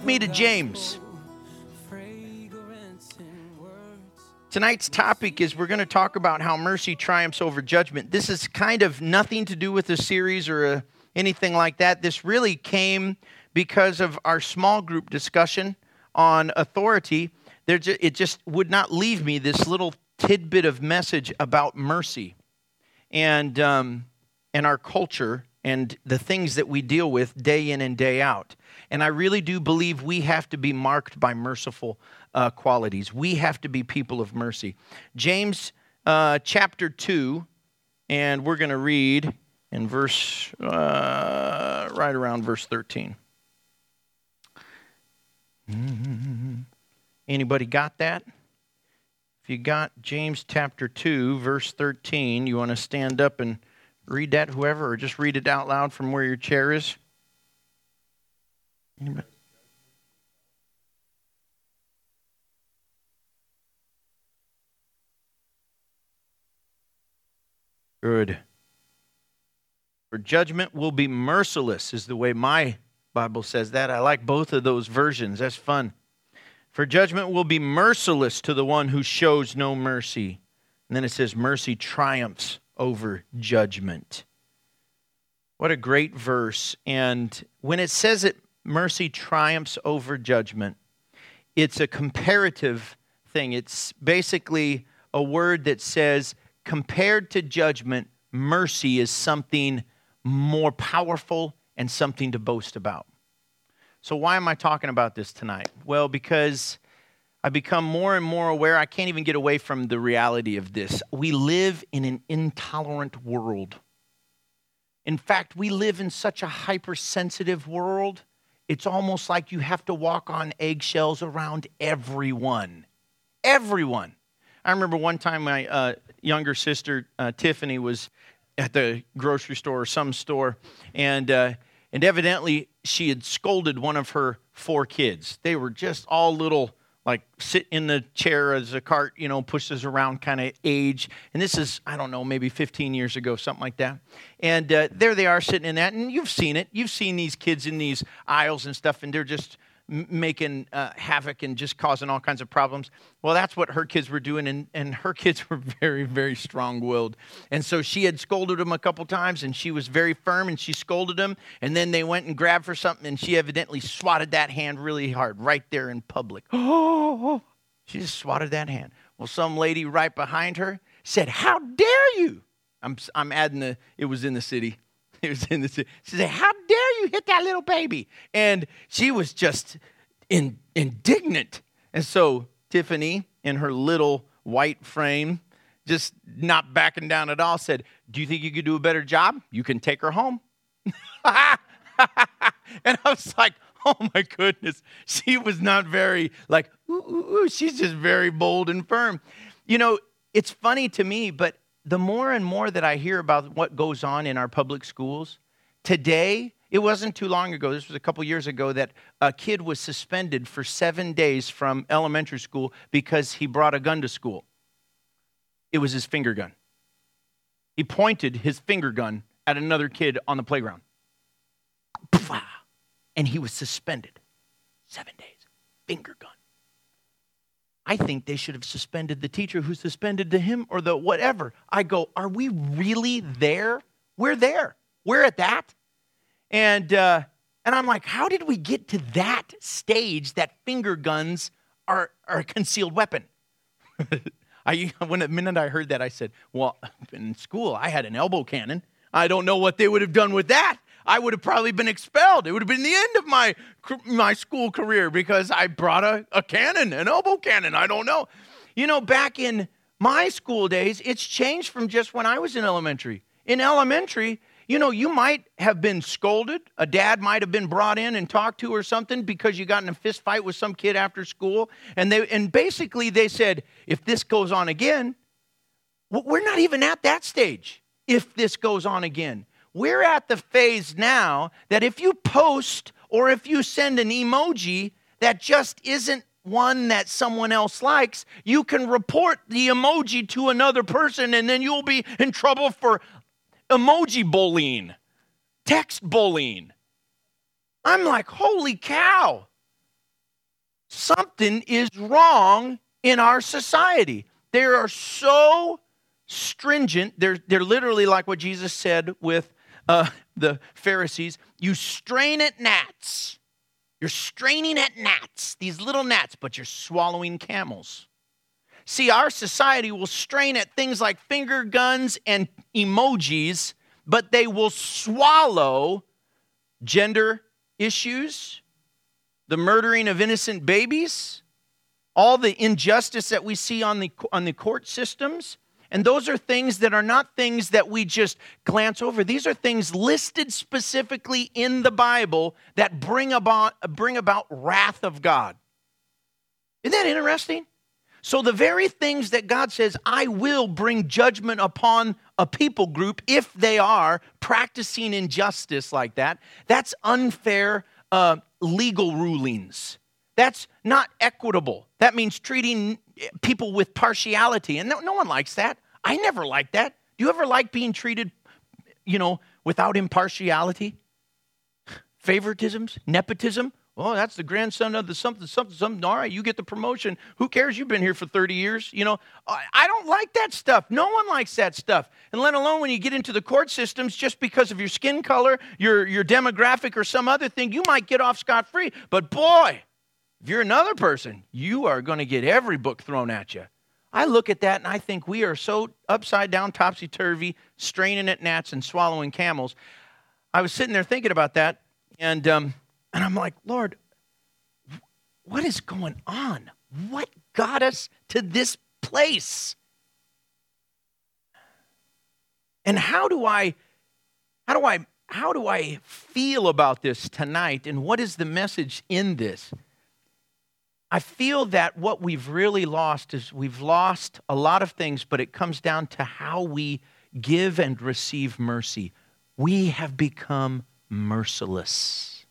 with me to James. Tonight's topic is we're going to talk about how mercy triumphs over judgment. This is kind of nothing to do with a series or anything like that. This really came because of our small group discussion on authority. It just would not leave me, this little tidbit of message about mercy and our culture and the things that we deal with day in and day out. And I really do believe we have to be marked by merciful qualities. We have to be people of mercy. James chapter 2, and we're going to read in verse, right around verse 13. Anybody got that? If you got James chapter 2, verse 13, you want to stand up and read that, whoever, or just read it out loud from where your chair is? Anybody? Good. For judgment will be merciless, is the way my Bible says that. I like both of those versions. That's fun. For judgment will be merciless to the one who shows no mercy. And then it says mercy triumphs over judgment. What a great verse. And when it says that mercy triumphs over judgment, it's a comparative thing. It's basically a word that says, compared to judgment, mercy is something more powerful and something to boast about. So why am I talking about this tonight? Well, because I become more and more aware. I can't even get away from the reality of this. We live in an intolerant world. In fact, we live in such a hypersensitive world, it's almost like you have to walk on eggshells around everyone. Everyone. I remember one time my younger sister, Tiffany, was at the grocery store or some store, and evidently she had scolded one of her 4 kids. They were just all little, like, sit in the chair as a cart, pushes around kind of age. And this is, I don't know, maybe 15 years ago, something like that. And there they are sitting in that. And you've seen it. You've seen these kids in these aisles and stuff, and they're just making havoc and just causing all kinds of problems. Well, that's what her kids were doing, and her kids were very, very strong-willed. And so she had scolded them a couple times, and she was very firm, and she scolded them, and then they went and grabbed for something, and she evidently swatted that hand really hard right there in public. Oh, she just swatted that hand. Well, some lady right behind her said, "How dare you?" I'm adding it was in the city. It was in the city. She said, "How dare you hit that little baby?" And she was just indignant. And so Tiffany, in her little white frame, just not backing down at all, said, "Do you think you could do a better job? You can take her home." And I was like, oh my goodness. She was not very like, ooh. She's just very bold and firm. It's funny to me, but the more and more that I hear about what goes on in our public schools, today, it wasn't too long ago, this was a couple years ago, that a kid was suspended for 7 days from elementary school because he brought a gun to school. It was his finger gun. He pointed his finger gun at another kid on the playground. And he was suspended. 7 days. Finger gun. I think they should have suspended the teacher who suspended to him or the whatever. I go, are we really there? We're there. We're at that. And I'm like, how did we get to that stage that finger guns are a concealed weapon? When the minute I heard that, I said, well, in school, I had an elbow cannon. I don't know what they would have done with that. I would have probably been expelled. It would have been the end of my school career because I brought a cannon, an elbow cannon. I don't know. Back in my school days, it's changed from just when I was in elementary. In elementary, you might have been scolded. A dad might have been brought in and talked to or something because you got in a fist fight with some kid after school. And basically they said, if this goes on again, we're not even at that stage. If this goes on again. We're at the phase now that if you post or if you send an emoji that just isn't one that someone else likes, you can report the emoji to another person and then you'll be in trouble for emoji bullying, text bullying. I'm like, holy cow. something is wrong in our society. They are so stringent. They're literally like what Jesus said with the Pharisees. You strain at gnats. You're straining at gnats, these little gnats, but you're swallowing camels. See, our society will strain at things like finger guns and emojis, but they will swallow gender issues, the murdering of innocent babies, all the injustice that we see on the court systems. And those are things that are not things that we just glance over. These are things listed specifically in the Bible that bring about wrath of God. Isn't that interesting? So the very things that God says, I will bring judgment upon a people group if they are practicing injustice like that, that's unfair legal rulings. That's not equitable. That means treating people with partiality. And no one likes that. I never liked that. Do you ever like being treated, without impartiality? Favoritisms? Nepotism? Oh, that's the grandson of the something. All right, you get the promotion. Who cares? You've been here for 30 years. I don't like that stuff. No one likes that stuff. And let alone when you get into the court systems, just because of your skin color, your demographic, or some other thing, you might get off scot-free. But boy, if you're another person, you are going to get every book thrown at you. I look at that and I think we are so upside down, topsy-turvy, straining at gnats and swallowing camels. I was sitting there thinking about that, and I'm like, Lord, what is going on? What got us to this place? And how do I feel about this tonight? And what is the message in this? I feel that what we've really lost is we've lost a lot of things, but it comes down to how we give and receive mercy. We have become merciless.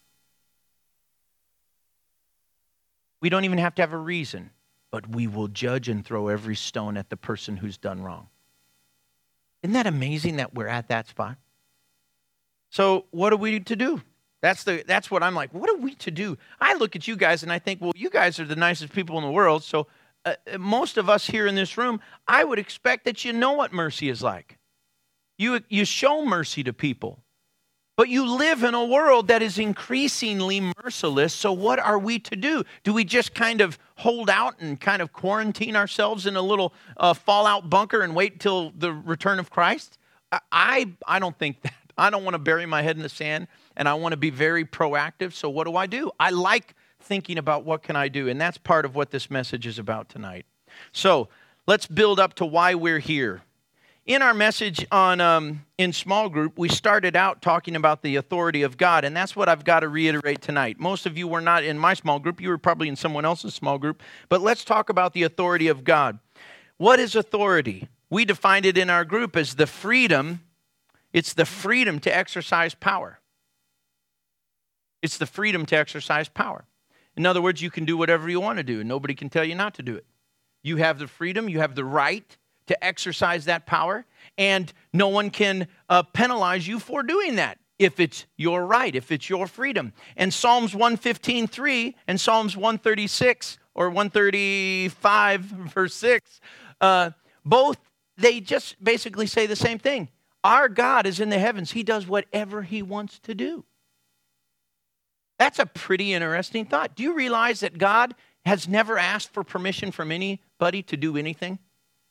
We don't even have to have a reason, but we will judge and throw every stone at the person who's done wrong. Isn't that amazing that we're at that spot? So what are we to do? That's what I'm like, what are we to do? I look at you guys and I think, well, you guys are the nicest people in the world, so most of us here in this room, I would expect that you know what mercy is like. You show mercy to people. But you live in a world that is increasingly merciless, so what are we to do? Do we just kind of hold out and kind of quarantine ourselves in a little fallout bunker and wait till the return of Christ? I don't think that. I don't want to bury my head in the sand, and I want to be very proactive, so what do? I like thinking about what can I do, and that's part of what this message is about tonight. So let's build up to why we're here. In our message in small group, we started out talking about the authority of God, and that's what I've got to reiterate tonight. Most of you were not in my small group. You were probably in someone else's small group, but let's talk about the authority of God. What is authority? We defined it in our group as the freedom. It's the freedom to exercise power. It's the freedom to exercise power. In other words, you can do whatever you want to do, and nobody can tell you not to do it. You have the freedom, you have the right to exercise that power, and no one can penalize you for doing that if it's your right, if it's your freedom. And Psalms 115:3 and Psalms 136 or 135 verse 6, both, they just basically say the same thing. Our God is in the heavens. He does whatever he wants to do. That's a pretty interesting thought. Do you realize that God has never asked for permission from anybody to do anything?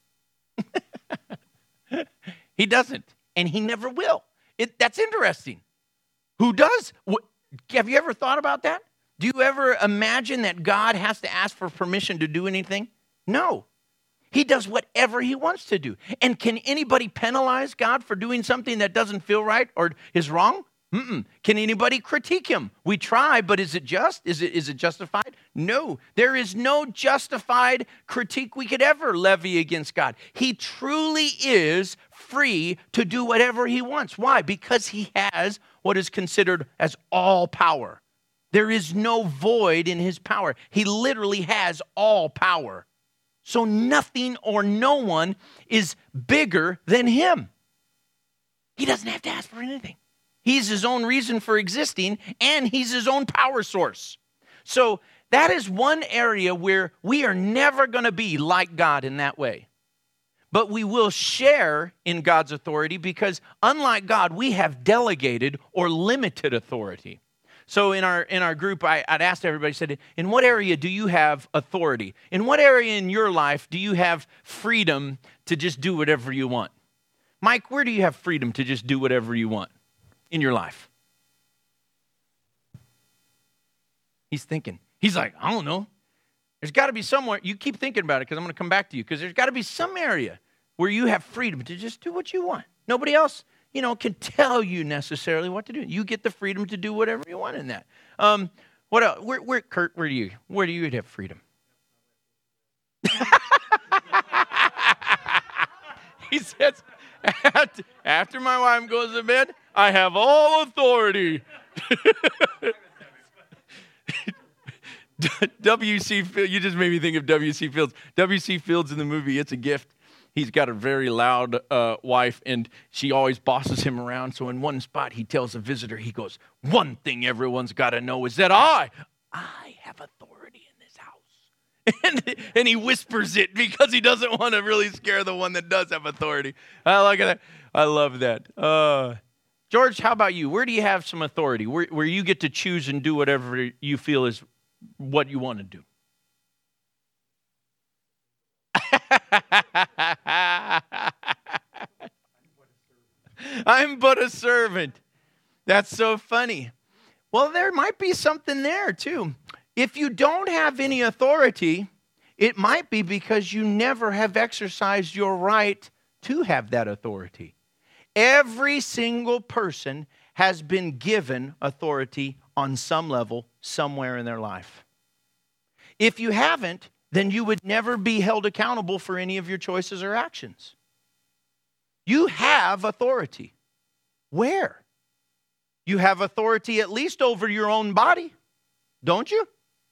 He doesn't, and he never will. That's interesting. Who does? Have you ever thought about that? Do you ever imagine that God has to ask for permission to do anything? No. He does whatever he wants to do. And can anybody penalize God for doing something that doesn't feel right or is wrong? Can anybody critique him? We try, but is it just? Is it justified? No. There is no justified critique we could ever levy against God. He truly is free to do whatever he wants. Why? Because he has what is considered as all power. There is no void in his power. He literally has all power. So nothing or no one is bigger than him. He doesn't have to ask for anything. He's his own reason for existing, and he's his own power source. So that is one area where we are never going to be like God in that way. But we will share in God's authority because unlike God, we have delegated or limited authority. So in our group, I'd asked everybody, said, in what area do you have authority? In what area in your life do you have freedom to just do whatever you want? Mike, where do you have freedom to just do whatever you want in your life? He's thinking. He's like, I don't know. There's got to be somewhere. You keep thinking about it because I'm going to come back to you because there's got to be some area where you have freedom to just do what you want. Nobody else, can tell you necessarily what to do. You get the freedom to do whatever you want in that. What else? Kurt, where do you have freedom? He says, after my wife goes to bed, I have all authority. W.C. Fields, you just made me think of W.C. Fields. W.C. Fields in the movie It's a Gift. He's got a very loud wife, and she always bosses him around. So in one spot, he tells a visitor, he goes, one thing everyone's got to know is that I have authority in this house. And he whispers it because he doesn't want to really scare the one that does have authority. I like that. I love that. George, how about you? Where do you have some authority? Where you get to choose and do whatever you feel is what you want to do? I'm but a servant. That's so funny. Well, there might be something there too. If you don't have any authority, it might be because you never have exercised your right to have that authority. Every single person has been given authority on some level, somewhere in their life. If you haven't, then you would never be held accountable for any of your choices or actions. You have authority. Where? You have authority at least over your own body, don't you?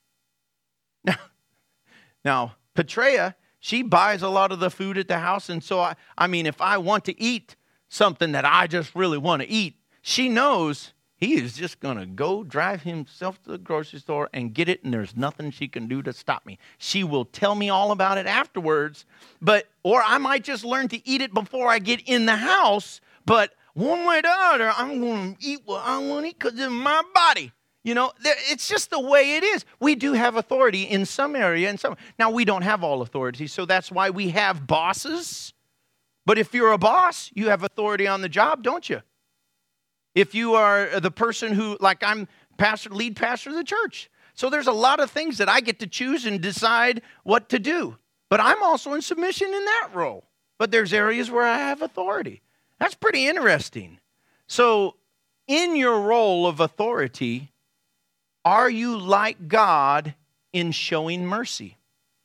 Now, Petrea, she buys a lot of the food at the house, and so, if I want to eat something that I just really want to eat, she knows he is just going to go drive himself to the grocery store and get it, and there's nothing she can do to stop me. She will tell me all about it afterwards, or I might just learn to eat it before I get in the house, but one way or the other, I'm going to eat what I want to eat because it's my body. It's just the way it is. We do have authority in some area. Now, we don't have all authority, so that's why we have bosses. But if you're a boss, you have authority on the job, don't you? If you are the person who, like I'm lead pastor of the church. So there's a lot of things that I get to choose and decide what to do. But I'm also in submission in that role. But there's areas where I have authority. That's pretty interesting. So in your role of authority, are you like God in showing mercy?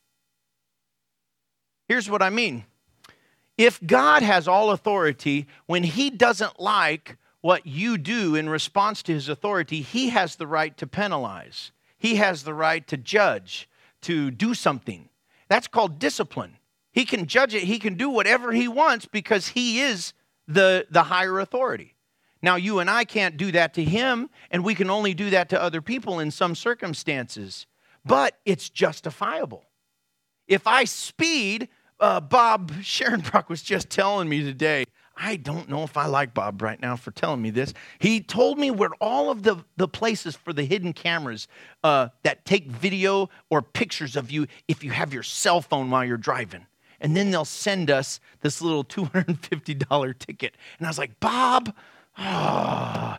Here's what I mean. If God has all authority, when he doesn't like what you do in response to his authority, he has the right to penalize. He has the right to judge, to do something. That's called discipline. He can judge it. He can do whatever he wants because he is the higher authority. Now, you and I can't do that to him, and we can only do that to other people in some circumstances. But it's justifiable. If I speed, Bob Sharonbrook was just telling me today, I don't know if I like Bob right now for telling me this. He told me where all of the places for the hidden cameras that take video or pictures of you if you have your cell phone while you're driving. And then they'll send us this little $250 ticket. And I was like, Bob, but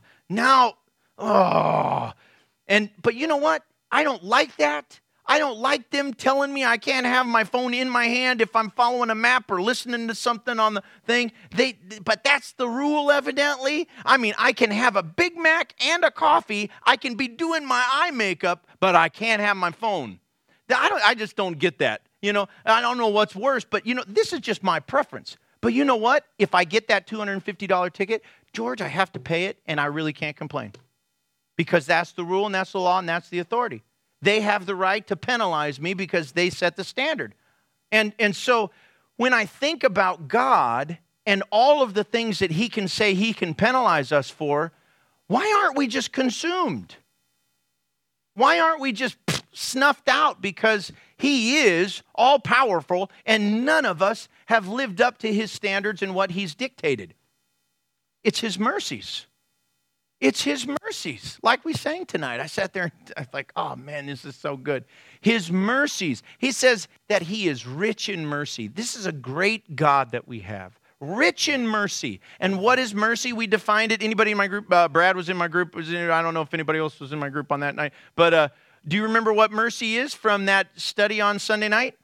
you know what? I don't like that. I don't like them telling me I can't have my phone in my hand if I'm following a map or listening to something on the thing. But that's the rule, evidently. I can have a Big Mac and a coffee. I can be doing my eye makeup, but I can't have my phone. I just don't get that. I don't know what's worse, but this is just my preference. But you know what? If I get that $250 ticket, George, I have to pay it, and I really can't complain. Because that's the rule, and that's the law, and that's the authority. They have the right to penalize me because they set the standard. And so when I think about God and all of the things that he can say he can penalize us for, why aren't we just consumed? Why aren't we just snuffed out because he is all powerful and none of us have lived up to his standards and what he's dictated. It's his mercies. It's his mercies. Like we sang tonight. I sat there and I was like, oh man, this is so good. His mercies. He says that he is rich in mercy. This is a great God that we have. Rich in mercy. And what is mercy? We defined it. Anybody in my group? Brad was in my group. I don't know if anybody else was in my group on that night. But do you remember what mercy is from that study on Sunday night?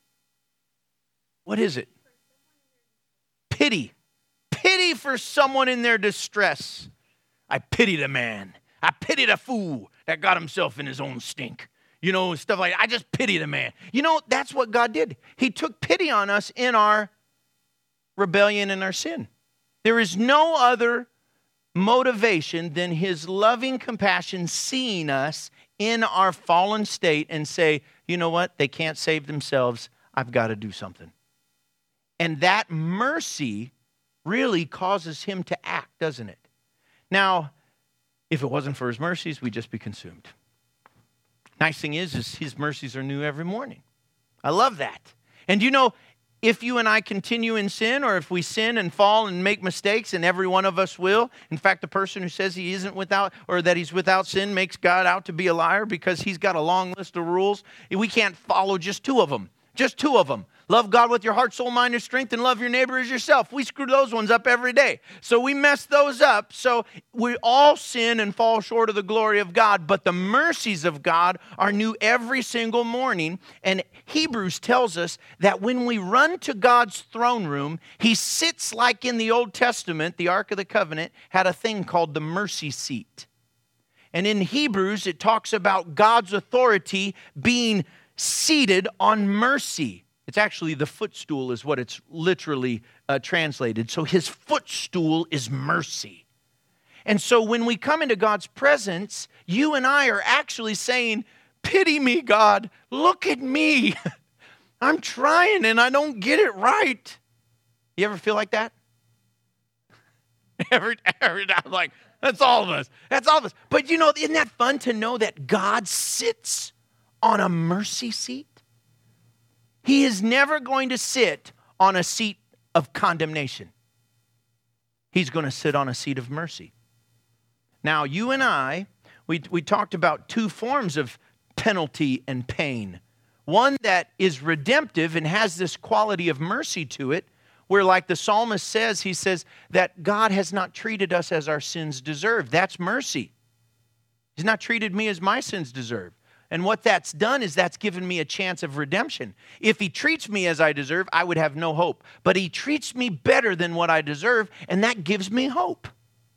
What is it? Pity. Pity for someone in their distress. I pity the man. I pity the fool that got himself in his own stink. You know, stuff like that. I just pity the man. You know, that's what God did. He took pity on us in our rebellion and our sin. There is no other motivation than his loving compassion seeing us in our fallen state and say, you know what? They can't save themselves. I've got to do something. And that mercy really causes him to act, doesn't it? Now, if it wasn't for his mercies, we'd just be consumed. Nice thing is his mercies are new every morning. I love that. And you know, if you and I continue in sin, or if we sin and fall and make mistakes, and every one of us will, in fact, the person who says he isn't without, or that he's without sin makes God out to be a liar because he's got a long list of rules. We can't follow just two of them. Just two of them. Love God with your heart, soul, mind, and strength, and love your neighbor as yourself. We screw those ones up every day. So we mess those up. So we all sin and fall short of the glory of God, but the mercies of God are new every single morning. And Hebrews tells us that when we run to God's throne room, he sits like in the Old Testament. The Ark of the Covenant had a thing called the mercy seat. And in Hebrews, it talks about God's authority being seated on mercy. It's actually the footstool is what it's literally translated. So his footstool is mercy. And so when we come into God's presence, you and I are actually saying, pity me, God. Look at me. I'm trying and I don't get it right. You ever feel like that? every time, like, that's all of us. That's all of us. But you know, isn't that fun to know that God sits on a mercy seat? He is never going to sit on a seat of condemnation. He's going to sit on a seat of mercy. Now, you and I, we talked about two forms of penalty and pain. One that is redemptive and has this quality of mercy to it, where like the psalmist says, he says that God has not treated us as our sins deserve. That's mercy. He's not treated me as my sins deserve. And what that's done is that's given me a chance of redemption. If he treats me as I deserve, I would have no hope. But he treats me better than what I deserve, and that gives me hope.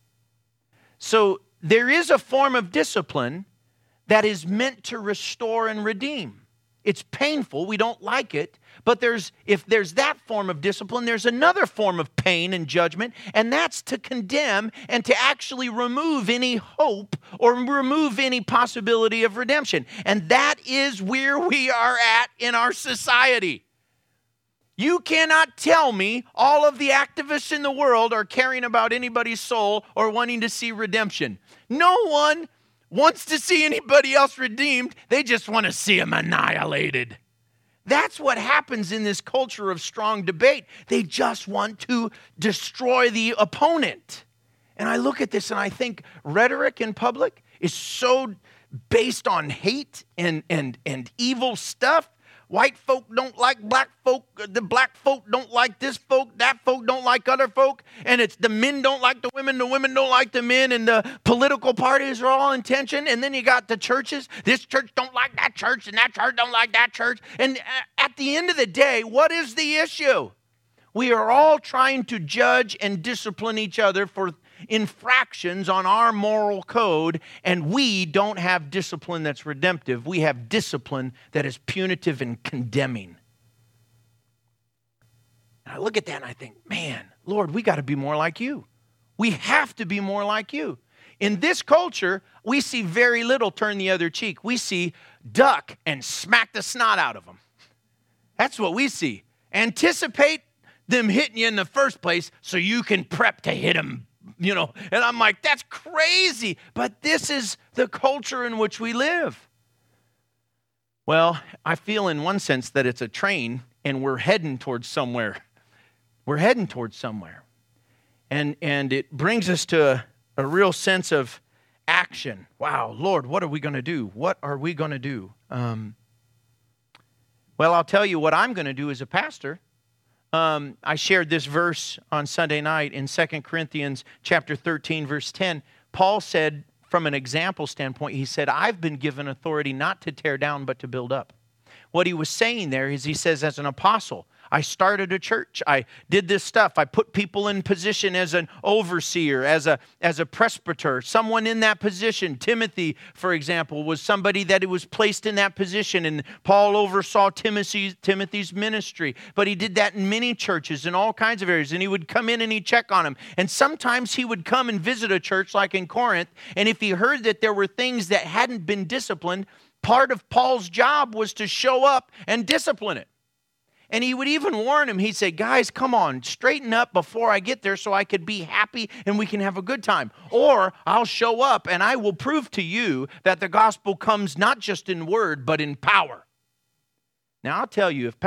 So there is a form of discipline that is meant to restore and redeem. It's painful. We don't like it. But if there's that form of discipline, there's another form of pain and judgment, and that's to condemn and to actually remove any hope or remove any possibility of redemption. And that is where we are at in our society. You cannot tell me all of the activists in the world are caring about anybody's soul or wanting to see redemption. No one wants to see anybody else redeemed. They just want to see them annihilated. That's what happens in this culture of strong debate. They just want to destroy the opponent. And I look at this and I think rhetoric in public is so based on hate and evil stuff. White folk don't like black folk. The black folk don't like this folk. That folk don't like other folk. And it's the men don't like the women don't like the men. And the political parties are all in tension. And then you got the churches. This church don't like that church. And that church don't like that church. And at the end of the day, what is the issue? We are all trying to judge and discipline each other for infractions on our moral code, and we don't have discipline that's redemptive. We have discipline that is punitive and condemning. And I look at that and I think, man, Lord, we got to be more like you. We have to be more like you. In this culture, we see very little turn the other cheek. We see duck and smack the snot out of them. That's what we see. Anticipate them hitting you in the first place so you can prep to hit them. You know, and I'm like, that's crazy. But this is the culture in which we live. Well, I feel in one sense that it's a train and we're heading towards somewhere. We're heading towards somewhere. And it brings us to a real sense of action. Wow, Lord, what are we going to do? What are we going to do? Well, I'll tell you what I'm going to do as a pastor. I shared this verse on Sunday night in 2 Corinthians chapter 13, verse 10. Paul said, from an example standpoint, he said, I've been given authority not to tear down, but to build up. What he was saying there is, he says, as an apostle, I started a church. I did this stuff. I put people in position as an overseer, as a presbyter, someone in that position. Timothy, for example, was somebody that was placed in that position, and Paul oversaw Timothy's ministry. But he did that in many churches in all kinds of areas, and he would come in and he'd check on them. And sometimes he would come and visit a church like in Corinth, and if he heard that there were things that hadn't been disciplined, part of Paul's job was to show up and discipline it. And he would even warn him. He'd say, guys, come on, straighten up before I get there so I could be happy and we can have a good time. Or I'll show up and I will prove to you that the gospel comes not just in word, but in power. Now, I'll tell you,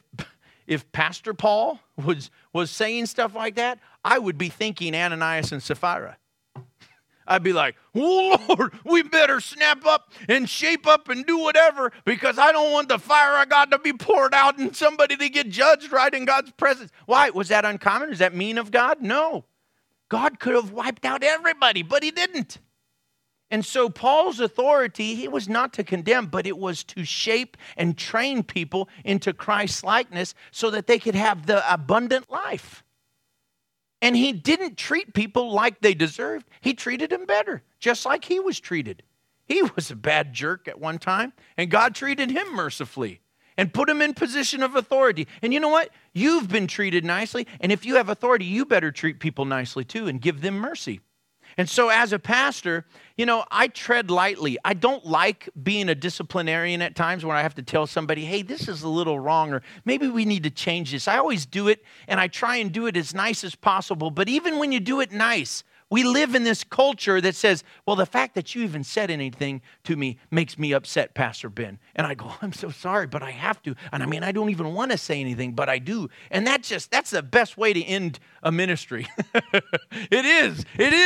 if Pastor Paul was saying stuff like that, I would be thinking Ananias and Sapphira. I'd be like, oh, Lord, we better snap up and shape up and do whatever because I don't want the fire of God to be poured out and somebody to get judged right in God's presence. Why? Was that uncommon? Is that mean of God? No. God could have wiped out everybody, but he didn't. And so Paul's authority, he was not to condemn, but it was to shape and train people into Christ's likeness so that they could have the abundant life. And he didn't treat people like they deserved. He treated them better, just like he was treated. He was a bad jerk at one time, and God treated him mercifully and put him in position of authority. And you know what? You've been treated nicely, and if you have authority, you better treat people nicely too and give them mercy. And so as a pastor, I tread lightly. I don't like being a disciplinarian at times when I have to tell somebody, hey, this is a little wrong, or maybe we need to change this. I always do it, and I try and do it as nice as possible. But even when you do it nice, we live in this culture that says, well, the fact that you even said anything to me makes me upset, Pastor Ben. And I go, I'm so sorry, but I have to. And I don't even want to say anything, but I do. And that's the best way to end a ministry. It is.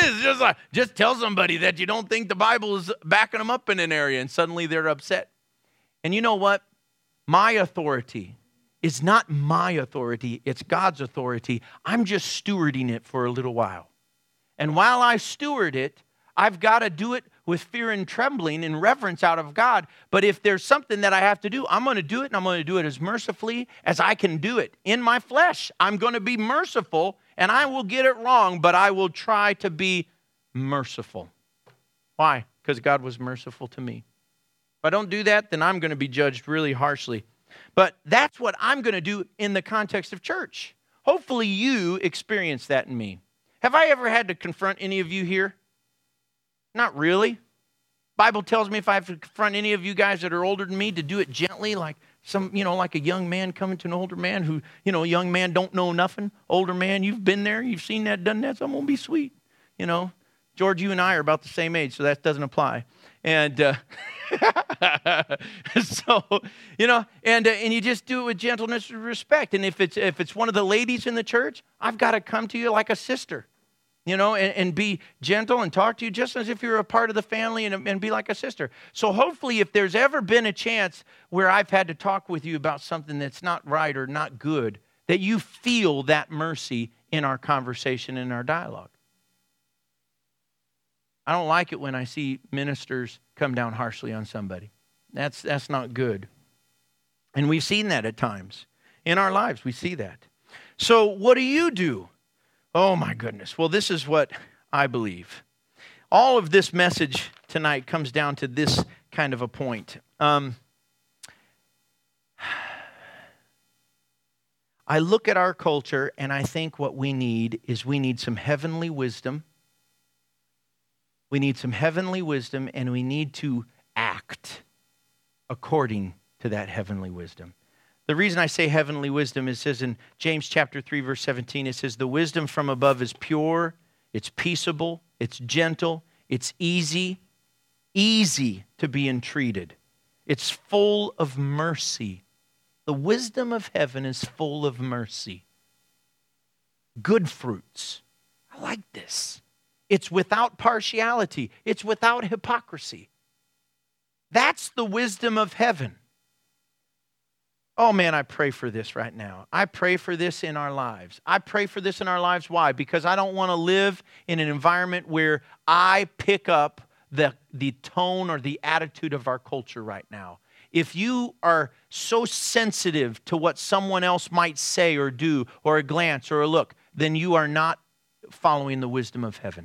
Just tell somebody that you don't think the Bible is backing them up in an area, and suddenly they're upset. And you know what? My authority is not my authority. It's God's authority. I'm just stewarding it for a little while. And while I steward it, I've got to do it with fear and trembling and reverence out of God. But if there's something that I have to do, I'm going to do it, and I'm going to do it as mercifully as I can do it. In my flesh, I'm going to be merciful, and I will get it wrong, but I will try to be merciful. Why? Because God was merciful to me. If I don't do that, then I'm going to be judged really harshly. But that's what I'm going to do in the context of church. Hopefully you experience that in me. Have I ever had to confront any of you here? Not really. Bible tells me if I have to confront any of you guys that are older than me, to do it gently, like like a young man coming to an older man who, young man don't know nothing. Older man, you've been there, you've seen that, done that, so I'm going to be sweet. George, you and I are about the same age, so that doesn't apply. And so, and you just do it with gentleness and respect. And if it's one of the ladies in the church, I've got to come to you like a sister. And be gentle and talk to you just as if you're a part of the family and be like a sister. So hopefully if there's ever been a chance where I've had to talk with you about something that's not right or not good, that you feel that mercy in our conversation, in our dialogue. I don't like it when I see ministers come down harshly on somebody. That's not good. And we've seen that at times. In our lives, we see that. So what do? Oh, my goodness. Well, this is what I believe. All of this message tonight comes down to this kind of a point. I look at our culture, and I think what we need is some heavenly wisdom. We need some heavenly wisdom, and we need to act according to that heavenly wisdom. The reason I say heavenly wisdom, it says in James chapter 3, verse 17, it says, the wisdom from above is pure, it's peaceable, it's gentle, it's easy to be entreated. It's full of mercy. The wisdom of heaven is full of mercy. Good fruits. I like this. It's without partiality. It's without hypocrisy. That's the wisdom of heaven. Oh man, I pray for this right now. I pray for this in our lives. I pray for this in our lives. Why? Because I don't want to live in an environment where I pick up the tone or the attitude of our culture right now. If you are so sensitive to what someone else might say or do, or a glance or a look, then you are not following the wisdom of heaven.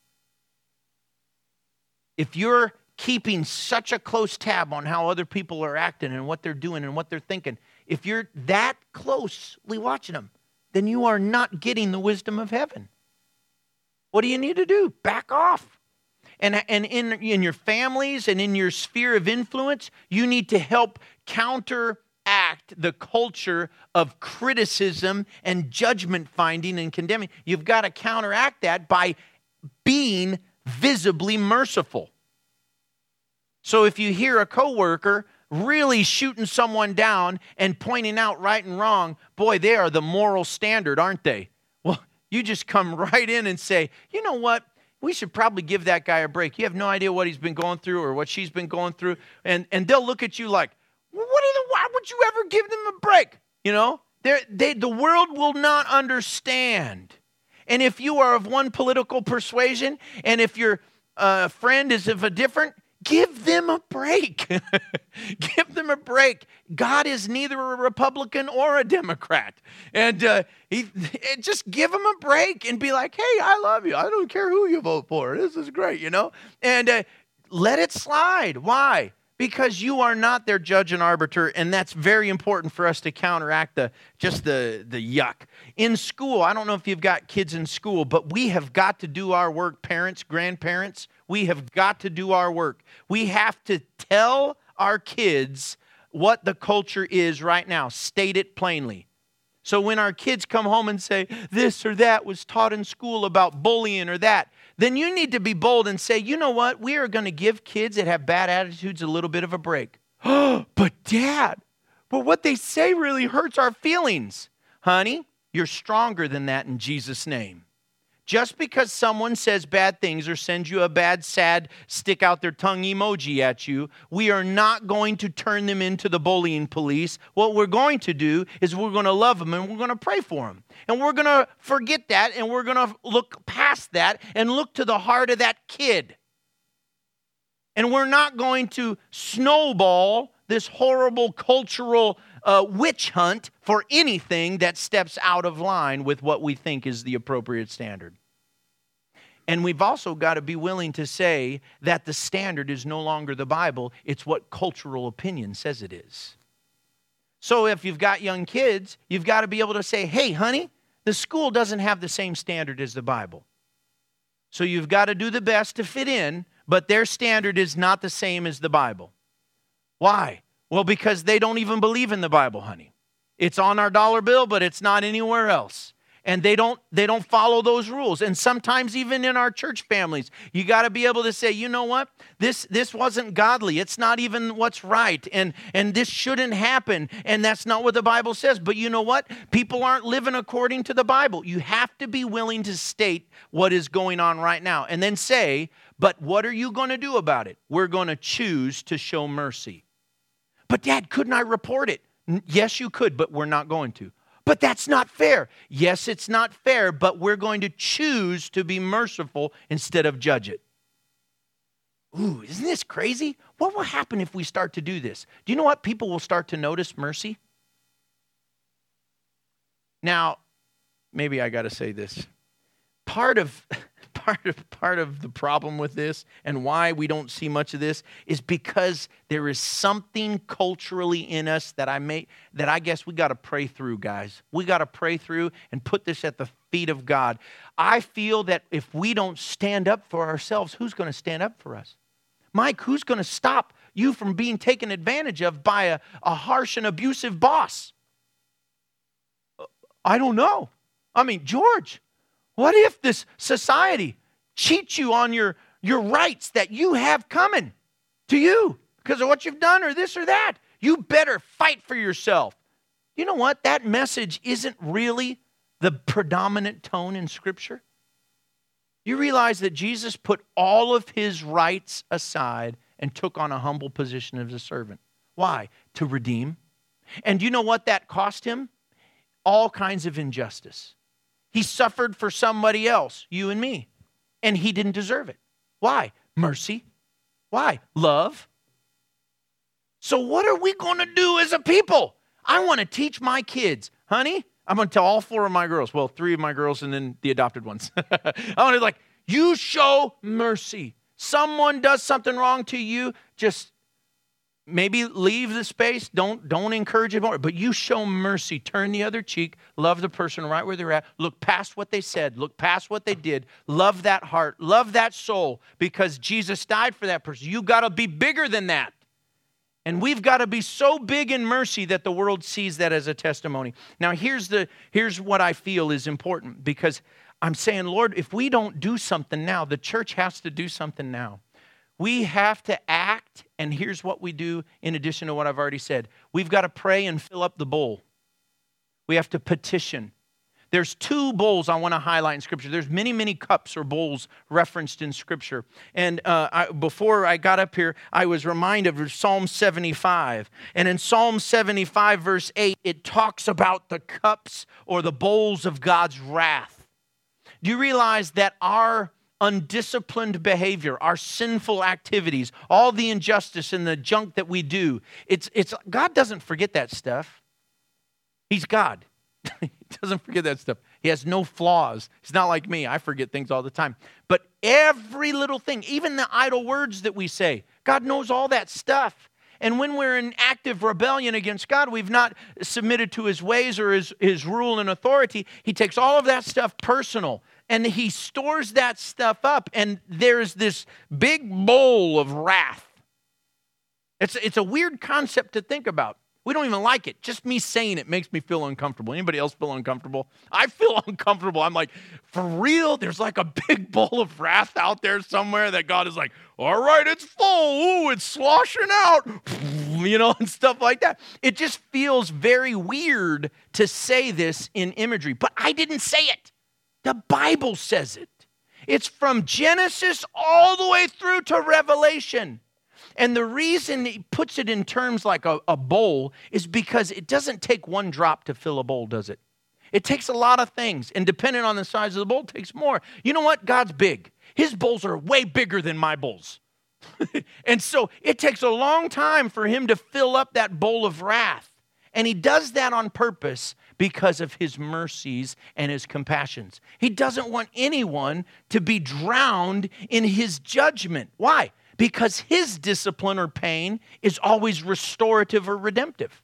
If you're keeping such a close tab on how other people are acting and what they're doing and what they're thinking, if you're that closely watching them, then you are not getting the wisdom of heaven. What do you need to do? Back off. And in your families and in your sphere of influence, you need to help counteract the culture of criticism and judgment finding and condemning. You've got to counteract that by being visibly merciful. So if you hear a coworker really shooting someone down and pointing out right and wrong, boy, they are the moral standard, aren't they? Well, you just come right in and say, you know what? We should probably give that guy a break. You have no idea what he's been going through or what she's been going through. And they'll look at you like, why would you ever give them a break? You know, the world will not understand. And if you are of one political persuasion, and if your friend is of a different, give them a break. Give them a break. God is neither a Republican or a Democrat. And just give them a break and be like, hey, I love you. I don't care who you vote for. This is great, you know. And let it slide. Why? Because you are not their judge and arbiter, and that's very important for us to counteract the yuck. In school, I don't know if you've got kids in school, but we have got to do our work, parents, grandparents. We have got to do our work. We have to tell our kids what the culture is right now. State it plainly. So when our kids come home and say, this or that was taught in school about bullying or that, then you need to be bold and say, you know what? We are going to give kids that have bad attitudes a little bit of a break. But Dad, what they say really hurts our feelings. Honey, you're stronger than that in Jesus' name. Just because someone says bad things or sends you a bad, sad, stick out their tongue emoji at you, we are not going to turn them into the bullying police. What we're going to do is we're going to love them and we're going to pray for them. And we're going to forget that and we're going to look past that and look to the heart of that kid. And we're not going to snowball this horrible cultural witch hunt for anything that steps out of line with what we think is the appropriate standard. And we've also got to be willing to say that the standard is no longer the Bible, it's what cultural opinion says it is. So if you've got young kids, you've got to be able to say, hey, honey, the school doesn't have the same standard as the Bible. So you've got to do the best to fit in, but their standard is not the same as the Bible. Why? Well, because they don't even believe in the Bible, honey. It's on our dollar bill, but it's not anywhere else. And they don't follow those rules. And sometimes even in our church families, you got to be able to say, you know what? This wasn't godly. It's not even what's right. And this shouldn't happen. And that's not what the Bible says. But you know what? People aren't living according to the Bible. You have to be willing to state what is going on right now. And then say, but what are you going to do about it? We're going to choose to show mercy. But Dad, couldn't I report it? Yes, you could, but we're not going to. But that's not fair. Yes, it's not fair, but we're going to choose to be merciful instead of judge it. Ooh, isn't this crazy? What will happen if we start to do this? Do you know what? People will start to notice mercy. Now, maybe I got to say this. Part of the problem with this and why we don't see much of this is because there is something culturally in us that I guess we got to pray through, guys. We got to pray through and put this at the feet of God. I feel that if we don't stand up for ourselves, who's going to stand up for us? Mike, who's going to stop you from being taken advantage of by a harsh and abusive boss? I don't know. I mean, George, what if this society cheats you on your rights that you have coming to you? because of what you've done or this or that. You better fight for yourself. You know what? That message isn't really the predominant tone in Scripture. You realize that Jesus put all of his rights aside and took on a humble position as a servant. Why? To redeem. And you know what that cost him? All kinds of injustice. He suffered for somebody else, you and me, and he didn't deserve it. Why? Mercy. Why? Love. So what are we going to do as a people? I want to teach my kids, honey, I'm going to tell all 4 of my girls, well, 3 of my girls and then the adopted ones. I want to you show mercy. Someone does something wrong to you, just maybe leave the space. Don't encourage it more, but you show mercy. Turn the other cheek. Love the person right where they're at. Look past what they said. Look past what they did. Love that heart. Love that soul because Jesus died for that person. You got to be bigger than that. And we've got to be so big in mercy that the world sees that as a testimony. Now, here's what I feel is important because I'm saying, Lord, if we don't do something now, the church has to do something now. We have to act, and here's what we do in addition to what I've already said. We've got to pray and fill up the bowl. We have to petition. There's 2 bowls I want to highlight in Scripture. There's many, many cups or bowls referenced in Scripture. And before I got up here, I was reminded of Psalm 75. And in Psalm 75, verse 8, it talks about the cups or the bowls of God's wrath. Do you realize that our undisciplined behavior, our sinful activities, all the injustice and the junk that we do, it's God doesn't forget that stuff. He's God. He doesn't forget that stuff. He has no flaws. He's not like me. I forget things all the time. But every little thing, even the idle words that we say, God knows all that stuff. And when we're in active rebellion against God, we've not submitted to his ways or his rule and authority. He takes all of that stuff personal. And he stores that stuff up. And there's this big bowl of wrath. It's a weird concept to think about. We don't even like it. Just me saying it makes me feel uncomfortable. Anybody else feel uncomfortable? I feel uncomfortable. I'm like, for real? There's like a big bowl of wrath out there somewhere that God is like, all right, it's full. Ooh, it's sloshing out. And stuff like that. It just feels very weird to say this in imagery. But I didn't say it. The Bible says it. It's from Genesis all the way through to Revelation. And the reason he puts it in terms like a bowl is because it doesn't take one drop to fill a bowl, does it? It takes a lot of things. And depending on the size of the bowl, it takes more. You know what? God's big. His bowls are way bigger than my bowls. And so it takes a long time for him to fill up that bowl of wrath. And he does that on purpose because of his mercies and his compassions. He doesn't want anyone to be drowned in his judgment. Why? Because his discipline or pain is always restorative or redemptive.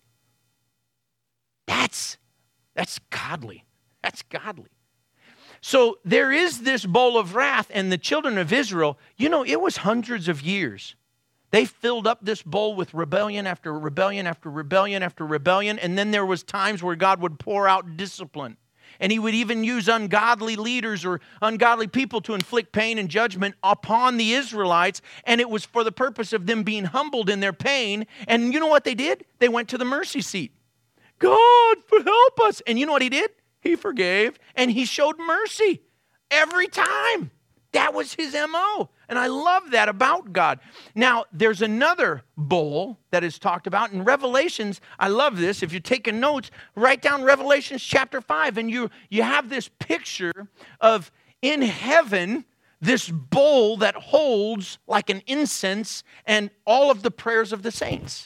That's godly. That's godly. So there is this bowl of wrath, and the children of Israel, it was hundreds of years. They filled up this bowl with rebellion after rebellion after rebellion after rebellion, and then there was times where God would pour out discipline. And he would even use ungodly leaders or ungodly people to inflict pain and judgment upon the Israelites. And it was for the purpose of them being humbled in their pain. And you know what they did? They went to the mercy seat. God, help us. And you know what he did? He forgave and he showed mercy every time. That was his MO. And I love that about God. Now, there's another bowl that is talked about in Revelations. I love this. If you're taking notes, write down Revelations chapter 5. And you have this picture of in heaven, this bowl that holds like an incense and all of the prayers of the saints.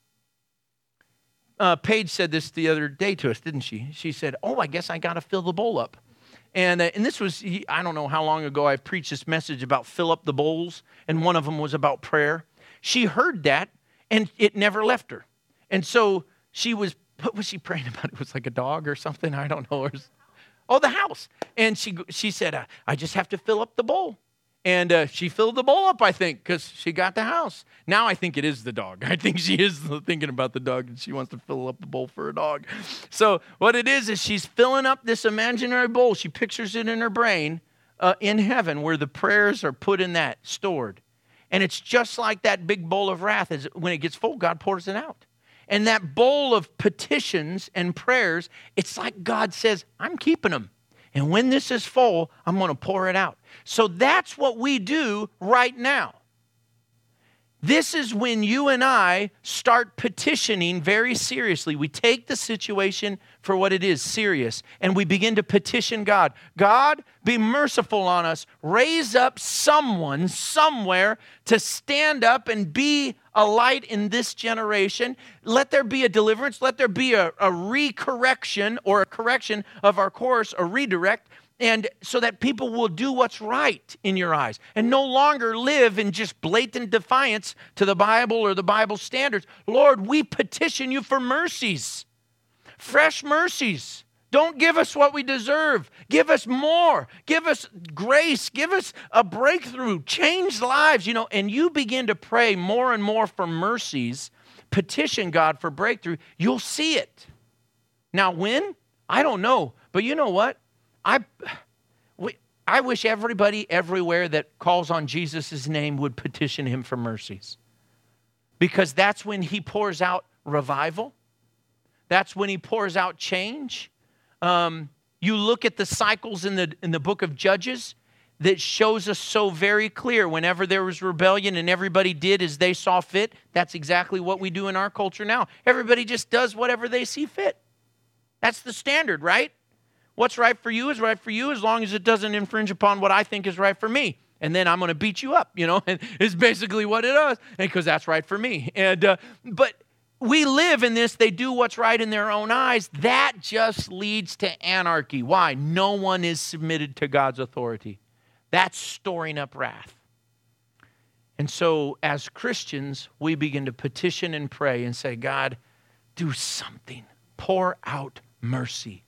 Paige said this the other day to us, didn't she? She said, I guess I got to fill the bowl up. And this was, I don't know how long ago I've preached this message about fill up the bowls, and one of them was about prayer. She heard that, and it never left her. And so what was she praying about? It was like a dog or something, I don't know. The house. And she said, I just have to fill up the bowl. And she filled the bowl up, I think, because she got the house. Now I think it is the dog. I think she is thinking about the dog, and she wants to fill up the bowl for a dog. So what it is she's filling up this imaginary bowl. She pictures it in her brain in heaven where the prayers are put in that, stored. And it's just like that big bowl of wrath. When it gets full, God pours it out. And that bowl of petitions and prayers, it's like God says, I'm keeping them. And when this is full, I'm going to pour it out. So that's what we do right now. This is when you and I start petitioning very seriously. We take the situation for what it is, serious, and we begin to petition God. God, be merciful on us. Raise up someone somewhere to stand up and be a light in this generation. Let there be a deliverance. Let there be a recorrection or a correction of our course, a redirect. And so that people will do what's right in your eyes and no longer live in just blatant defiance to the Bible or the Bible standards. Lord, we petition you for mercies, fresh mercies. Don't give us what we deserve. Give us more. Give us grace. Give us a breakthrough. Change lives, and you begin to pray more and more for mercies, petition God for breakthrough. You'll see it. Now, when? I don't know. But you know what? I wish everybody everywhere that calls on Jesus' name would petition him for mercies. Because that's when he pours out revival. That's when he pours out change. You look at the cycles in the book of Judges that shows us so very clear. Whenever there was rebellion and everybody did as they saw fit, that's exactly what we do in our culture now. Everybody just does whatever they see fit. That's the standard, right? What's right for you is right for you as long as it doesn't infringe upon what I think is right for me. And then I'm going to beat you up, and it's basically what it does, because that's right for me. But we live in this, they do what's right in their own eyes. That just leads to anarchy. Why? No one is submitted to God's authority. That's storing up wrath. And so as Christians, we begin to petition and pray and say, God, do something. Pour out mercy.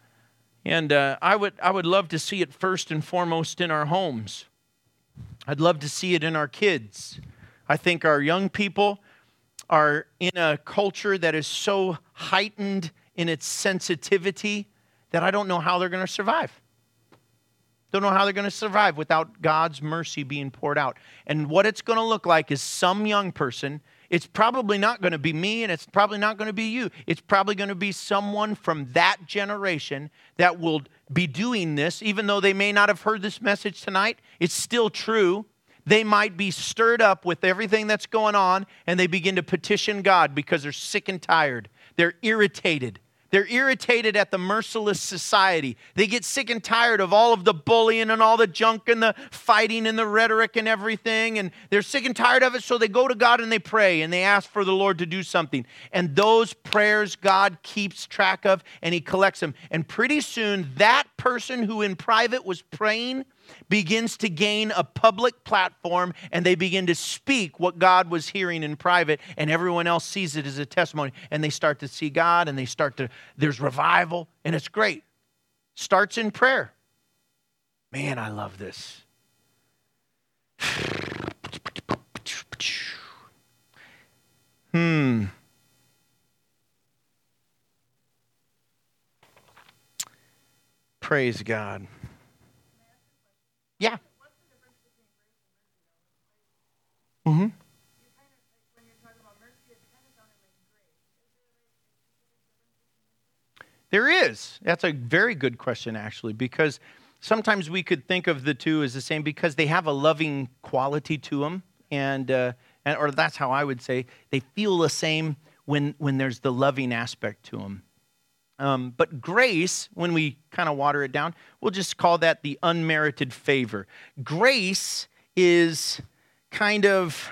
And I would love to see it first and foremost in our homes. I'd love to see it in our kids. I think our young people are in a culture that is so heightened in its sensitivity that I don't know how they're going to survive. Don't know how they're going to survive without God's mercy being poured out. And what it's going to look like is some young person. It's probably not going to be me, and it's probably not going to be you. It's probably going to be someone from that generation that will be doing this, even though they may not have heard this message tonight. It's still true. They might be stirred up with everything that's going on, and they begin to petition God because they're sick and tired. They're irritated. They're irritated at the merciless society. They get sick and tired of all of the bullying and all the junk and the fighting and the rhetoric and everything. And they're sick and tired of it, so they go to God and they pray and they ask for the Lord to do something. And those prayers God keeps track of and he collects them. And pretty soon that person who in private was praying begins to gain a public platform, and they begin to speak what God was hearing in private, and everyone else sees it as a testimony, and they start to see God, and there's revival, and it's great. Starts in prayer. Man, I love this. Praise God. Yeah. Mm-hmm. There is. That's a very good question, actually, because sometimes we could think of the two as the same because they have a loving quality to them, or that's how I would say they feel the same when there's the loving aspect to them. But grace, when we kind of water it down, we'll just call that the unmerited favor. Grace is kind of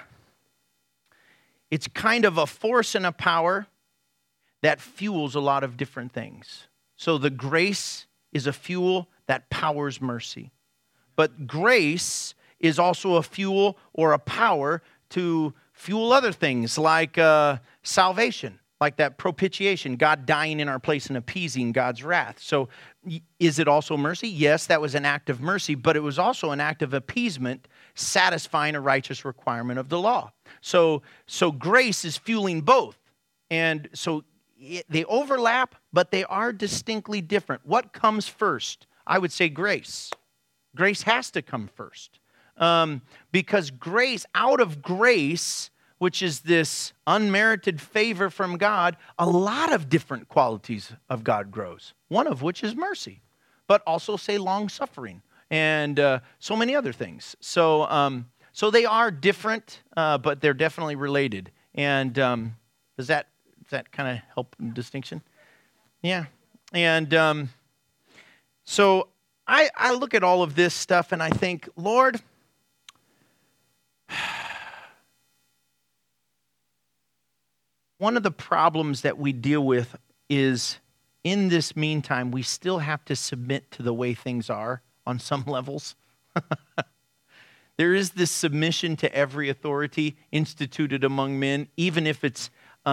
a force and a power that fuels a lot of different things. So the grace is a fuel that powers mercy. But grace is also a fuel or a power to fuel other things like salvation. Like that propitiation, God dying in our place and appeasing God's wrath. So is it also mercy? Yes, that was an act of mercy, but it was also an act of appeasement, satisfying a righteous requirement of the law. So grace is fueling both. And so they overlap, but they are distinctly different. What comes first? I would say grace. Grace has to come first. Because grace, out of grace, which is this unmerited favor from God, a lot of different qualities of God grows, one of which is mercy, but also, say, long-suffering, and so many other things. So they are different, but they're definitely related. And does that kind of help in distinction? Yeah. And so I look at all of this stuff and I think, Lord, one of the problems that we deal with is, in this meantime, we still have to submit to the way things are on some levels. There is this submission to every authority instituted among men, even if it's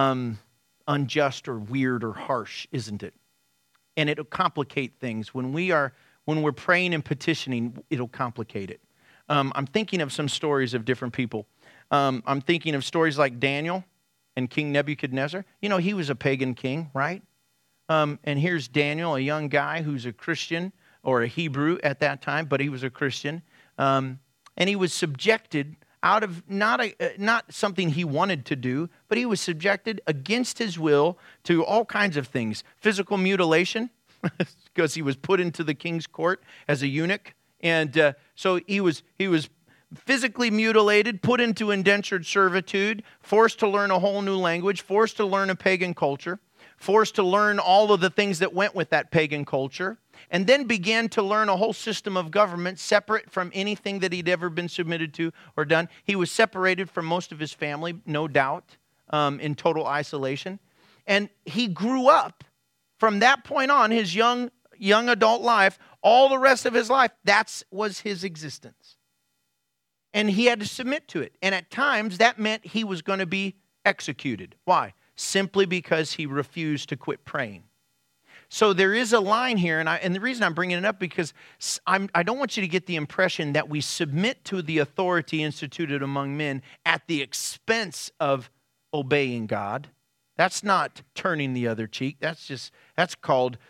unjust or weird or harsh, isn't it? And it'll complicate things. When we're praying and petitioning, it'll complicate it. I'm thinking of some stories of different people. I'm thinking of stories like Daniel and King Nebuchadnezzar. You know, he was a pagan king, right? And here's Daniel, a young guy who's a Christian, or a Hebrew at that time, but he was a Christian. And he was subjected out of not something he wanted to do, but he was subjected against his will to all kinds of things. Physical mutilation, because he was put into the king's court as a eunuch. And so he was physically mutilated, put into indentured servitude, forced to learn a whole new language, forced to learn a pagan culture, forced to learn all of the things that went with that pagan culture, and then began to learn a whole system of government separate from anything that he'd ever been submitted to or done. He was separated from most of his family, no doubt, in total isolation. And he grew up from that point on, his young adult life, all the rest of his life, that was his existence. And he had to submit to it. And at times, that meant he was going to be executed. Why? Simply because he refused to quit praying. So there is a line here, and the reason I'm bringing it up because I don't want you to get the impression that we submit to the authority instituted among men at the expense of obeying God. That's not turning the other cheek. That's called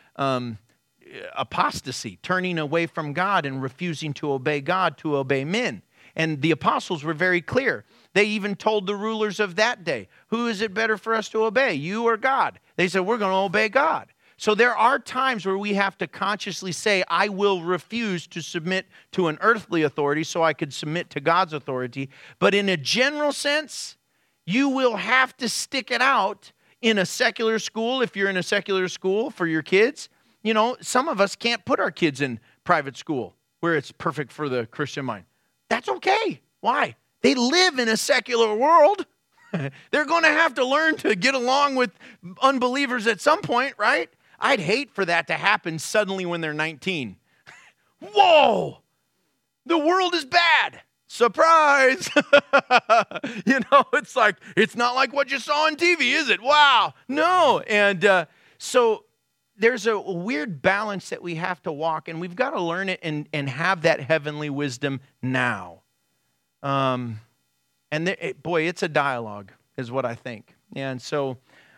apostasy, turning away from God and refusing to obey God to obey men. And the apostles were very clear. They even told the rulers of that day, who is it better for us to obey, you or God? They said, we're going to obey God. So there are times where we have to consciously say, I will refuse to submit to an earthly authority so I could submit to God's authority. But in a general sense, you will have to stick it out in a secular school, if you're in a secular school for your kids. You know, some of us can't put our kids in private school where it's perfect for the Christian mind. That's okay. Why? They live in a secular world. They're going to have to learn to get along with unbelievers at some point, right? I'd hate for that to happen suddenly when they're 19. Whoa! The world is bad. Surprise! It's like, it's not like what you saw on TV, is it? Wow! No. And so there's a weird balance that we have to walk, and we've got to learn it and have that heavenly wisdom now. It's a dialogue, is what I think. And so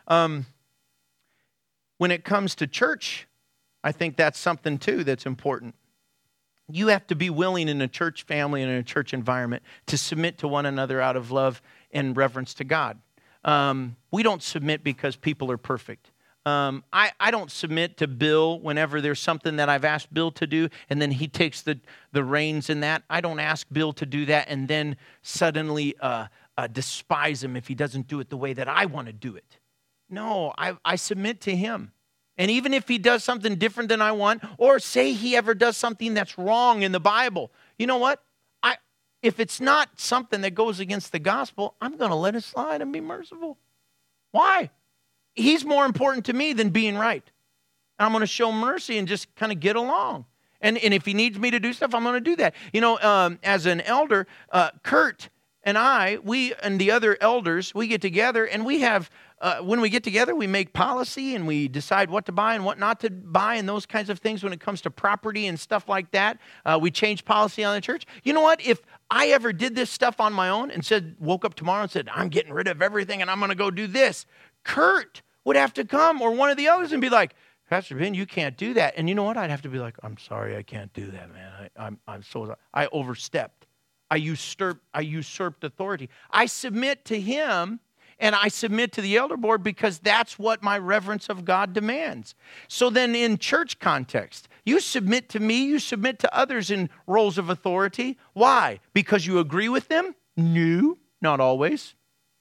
when it comes to church, I think that's something, too, that's important. You have to be willing in a church family and in a church environment to submit to one another out of love and reverence to God. We don't submit because people are perfect. I don't submit to Bill whenever there's something that I've asked Bill to do, and then he takes the reins in that. I don't ask Bill to do that and then suddenly despise him if he doesn't do it the way that I want to do it. No, I submit to him. And even if he does something different than I want, or say he ever does something that's wrong in the Bible, you know what? If it's not something that goes against the gospel, I'm going to let it slide and be merciful. Why? He's more important to me than being right. And I'm going to show mercy and just kind of get along. And if he needs me to do stuff, I'm going to do that. As an elder, Kurt and we and the other elders, we get together and we have, when we get together, we make policy and we decide what to buy and what not to buy and those kinds of things when it comes to property and stuff like that. We change policy on the church. You know what? If I ever did this stuff on my own and woke up tomorrow and said, I'm getting rid of everything and I'm going to go do this, Kurt would have to come, or one of the others, and be like, Pastor Ben, you can't do that. And you know what? I'd have to be like, I'm sorry, I can't do that, man. I'm so sorry. I overstepped. I usurped authority. I submit to him, and I submit to the elder board because that's what my reverence of God demands. So then in church context, you submit to me, you submit to others in roles of authority. Why? Because you agree with them? No, not always.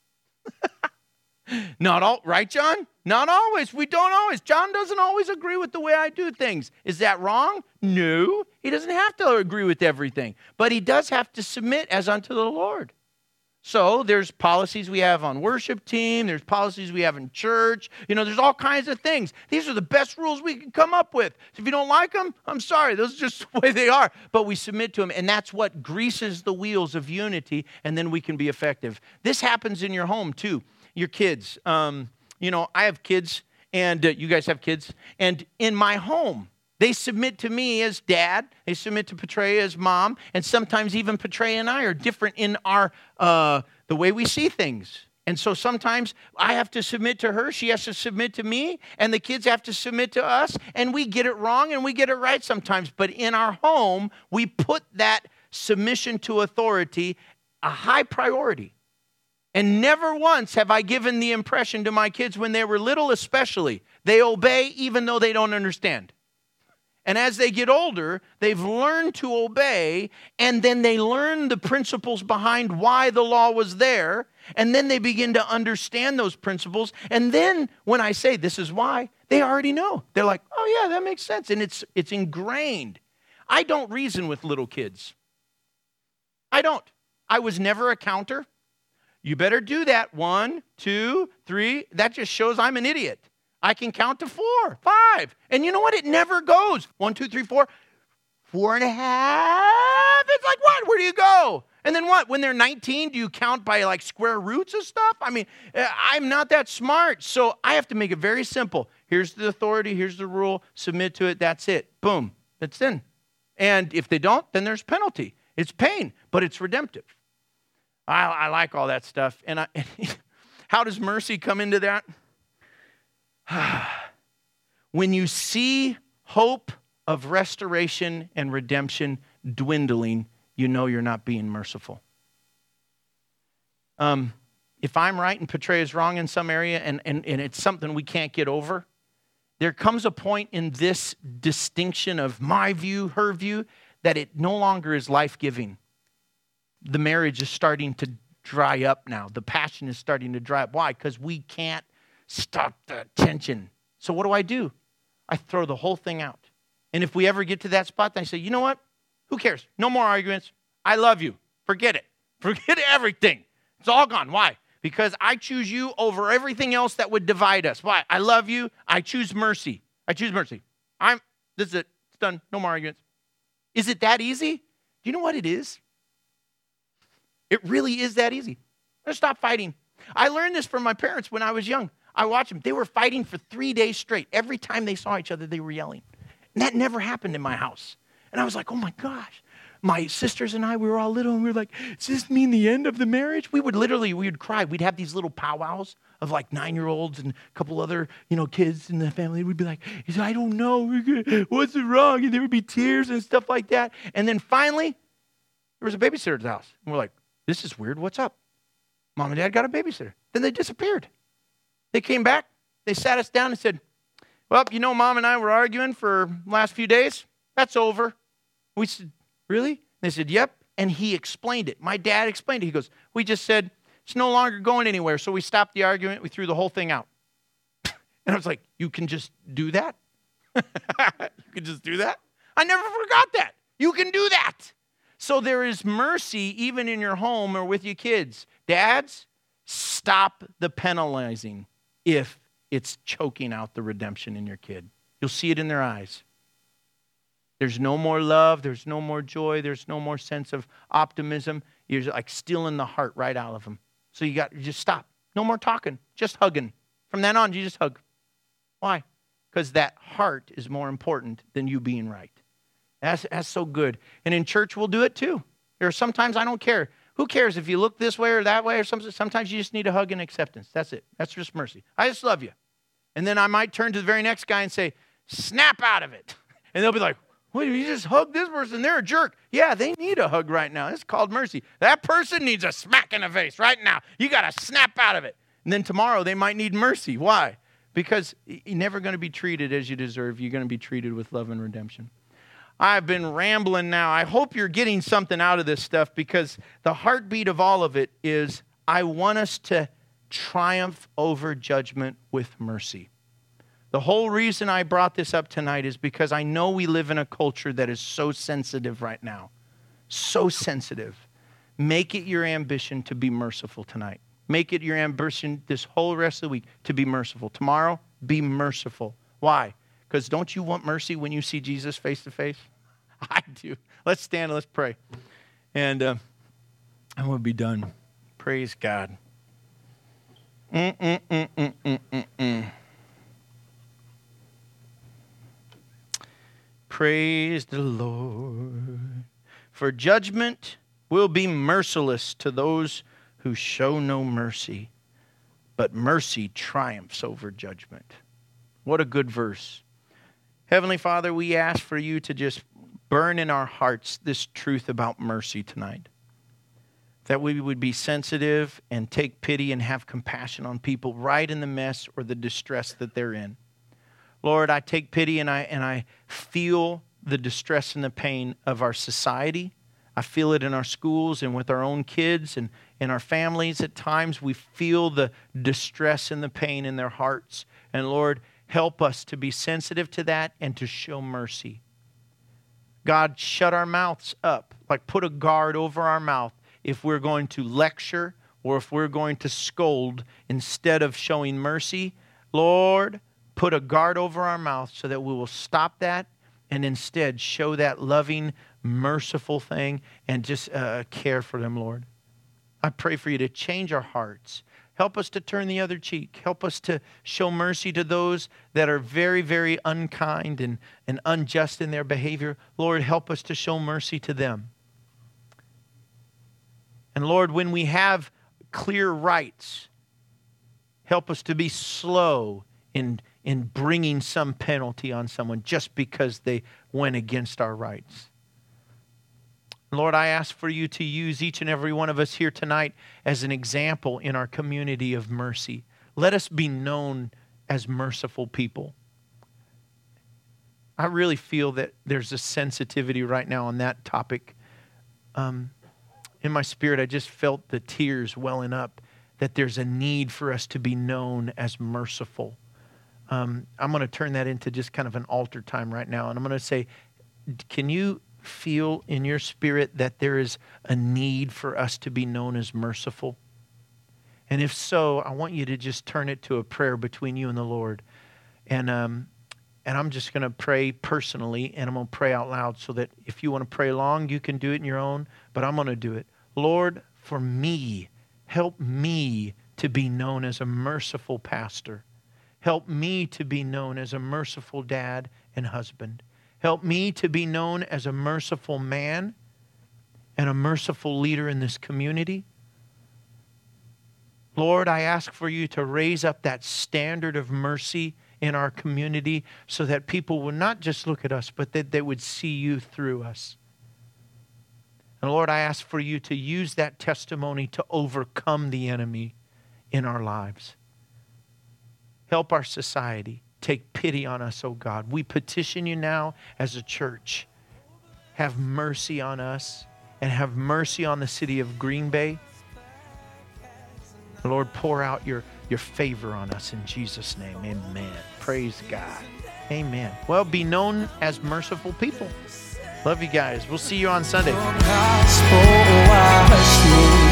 Not all, right, John? Not always. We don't always. John doesn't always agree with the way I do things. Is that wrong? No. He doesn't have to agree with everything. But he does have to submit as unto the Lord. So there's policies we have on worship team. There's policies we have in church. There's all kinds of things. These are the best rules we can come up with. If you don't like them, I'm sorry. Those are just the way they are. But we submit to them. And that's what greases the wheels of unity. And then we can be effective. This happens in your home too. Your kids. I have kids. And you guys have kids. And in my home, they submit to me as dad. They submit to Petrea as mom. And sometimes even Petrea and I are different in our the way we see things. And so sometimes I have to submit to her. She has to submit to me. And the kids have to submit to us. And we get it wrong and we get it right sometimes. But in our home, we put that submission to authority a high priority. And never once have I given the impression to my kids when they were little especially, they obey even though they don't understand. And as they get older, they've learned to obey, and then they learn the principles behind why the law was there, and then they begin to understand those principles. And then when I say this is why, they already know. They're like, oh yeah, that makes sense. And it's ingrained. I don't reason with little kids. I don't. I was never a counter. You better do that. 1, 2, 3. That just shows I'm an idiot. I can count to 4, 5. And you know what? It never goes. 1, 2, 3, 4. 4 and a half. It's like, what? Where do you go? And then what? When they're 19, do you count by like square roots of stuff? I mean, I'm not that smart. So I have to make it very simple. Here's the authority. Here's the rule. Submit to it. That's it. Boom. That's in. And if they don't, then there's penalty. It's pain, but it's redemptive. I like all that stuff. And how does mercy come into that? When you see hope of restoration and redemption dwindling, you know you're not being merciful. If I'm right and Petrea is wrong in some area and it's something we can't get over, there comes a point in this distinction of my view, her view, that it no longer is life-giving. The marriage is starting to dry up now. The passion is starting to dry up. Why? Because we can't stop the tension. So what do? I throw the whole thing out. And if we ever get to that spot, then I say, you know what? Who cares? No more arguments. I love you. Forget it. Forget everything. It's all gone. Why? Because I choose you over everything else that would divide us. Why? I love you. I choose mercy. I choose mercy. This is it. It's done. No more arguments. Is it that easy? Do you know what it is? It really is that easy. Let's stop fighting. I learned this from my parents when I was young. I watched them. They were fighting for 3 days straight. Every time they saw each other, they were yelling. And that never happened in my house. And I was like, oh my gosh. My sisters and I, we were all little, and we were like, does this mean the end of the marriage? We would cry. We'd have these little powwows of like 9-year-olds and a couple other, kids in the family. We'd be like, I don't know. What's wrong? And there would be tears and stuff like that. And then finally, there was a babysitter at the house. And we're like, this is weird. What's up? Mom and Dad got a babysitter. Then they disappeared. They came back. They sat us down and said, well, Mom and I were arguing for the last few days. That's over. We said, really? And they said, yep. And he explained it. My dad explained it. He goes, we just said, it's no longer going anywhere. So we stopped the argument. We threw the whole thing out. And I was like, you can just do that? You can just do that? I never forgot that. You can do that. So there is mercy even in your home or with your kids. Dads, stop the penalizing if it's choking out the redemption in your kid. You'll see it in their eyes. There's no more love. There's no more joy. There's no more sense of optimism. You're like stealing the heart right out of them. So you just stop. No more talking. Just hugging. From then on, you just hug. Why? Because that heart is more important than you being right. That's so good. And in church, we'll do it too. There are sometimes I don't care. Who cares if you look this way or that way or something? Sometimes you just need a hug and acceptance. That's it. That's just mercy. I just love you. And then I might turn to the very next guy and say, snap out of it. And they'll be like, Well, you just hug this person. They're a jerk. Yeah, they need a hug right now. It's called mercy. That person needs a smack in the face right now. You got to snap out of it. And then tomorrow they might need mercy. Why? Because you're never going to be treated as you deserve. You're going to be treated with love and redemption. I've been rambling now. I hope you're getting something out of this stuff, because the heartbeat of all of it is I want us to triumph over judgment with mercy. The whole reason I brought this up tonight is because I know we live in a culture that is so sensitive right now. So sensitive. Make it your ambition to be merciful tonight. Make it your ambition this whole rest of the week to be merciful. Tomorrow, be merciful. Why? Because don't you want mercy when you see Jesus face to face? I do. Let's stand and let's pray. And we'll be done. Praise God. Praise the Lord. For judgment will be merciless to those who show no mercy, but mercy triumphs over judgment. What a good verse. Heavenly Father, we ask for you to just burn in our hearts this truth about mercy tonight. That we would be sensitive and take pity and have compassion on people right in the mess or the distress that they're in. Lord, I take pity and I feel the distress and the pain of our society. I feel it in our schools and with our own kids and in our families. At times we feel the distress and the pain in their hearts. And Lord, help us to be sensitive to that and to show mercy. God, shut our mouths up, like put a guard over our mouth if we're going to lecture or if we're going to scold instead of showing mercy. Lord, put a guard over our mouth so that we will stop that and instead show that loving, merciful thing and just care for them, Lord. I pray for you to change our hearts. Help us to turn the other cheek. Help us to show mercy to those that are very, very unkind and unjust in their behavior. Lord, help us to show mercy to them. And Lord, when we have clear rights, help us to be slow in bringing some penalty on someone just because they went against our rights. Lord, I ask for you to use each and every one of us here tonight as an example in our community of mercy. Let us be known as merciful people. I really feel that there's a sensitivity right now on that topic. In my spirit, I just felt the tears welling up, that there's a need for us to be known as merciful. I'm going to turn that into just kind of an altar time right now, and I'm going to say, can you feel in your spirit that there is a need for us to be known as merciful? And if so, I want you to just turn it to a prayer between you and the Lord. And I'm just going to pray personally, and I'm going to pray out loud so that if you want to pray long, you can do it in your own, but I'm going to do it. Lord, for me, help me to be known as a merciful pastor. Help me to be known as a merciful dad and husband. Help me to be known as a merciful man and a merciful leader in this community. Lord, I ask for you to raise up that standard of mercy in our community so that people will not just look at us, but that they would see you through us. And Lord, I ask for you to use that testimony to overcome the enemy in our lives. Help our society. Take pity on us, oh God. We petition you now as a church. Have mercy on us and have mercy on the city of Green Bay. Lord, pour out your favor on us in Jesus' name. Amen. Praise God. Amen. Well, be known as merciful people. Love you guys. We'll see you on Sunday.